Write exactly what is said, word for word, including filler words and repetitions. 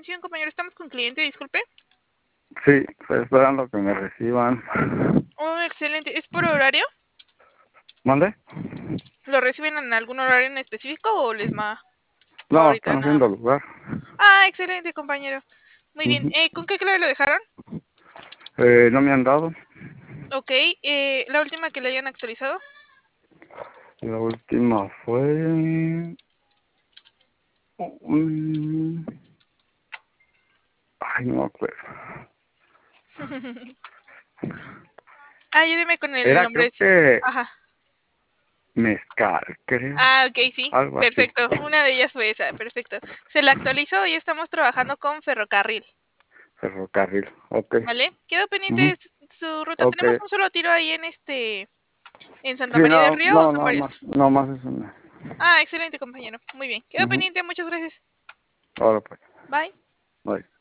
atención, compañero. Estamos con cliente, disculpe. Sí, estoy esperando que me reciban. Oh, excelente. ¿Es por horario? ¿Mande? ¿Lo reciben en algún horario en específico o les ma... o No, ahorita están nada haciendo más? lugar. Ah, excelente, compañero. Muy bien. Ujú. Eh, ¿con qué clave lo dejaron? eh, ¿No me han dado? Ok. Eh, ¿la última que le hayan actualizado? La última fue... Mm, Ay, no me acuerdo. Ayúdeme con el Era, nombre. creo Sí. que Ajá. Mezcal, creo. Ah, ok, sí. Algo así. Perfecto. Una de ellas fue esa. Perfecto. Se la actualizó y estamos trabajando con ferrocarril. Ferrocarril, ok. ¿Vale? Quedo pendiente Ujú. de su, su ruta. Ok. Tenemos un solo tiro ahí en este... ¿En Santa Sí, María del no, Río o no, son no más, varios? no más es una. Ah, excelente, compañero. Muy bien. Quedo Ujú. pendiente. Muchas gracias. Ahora pues, Bye. bye.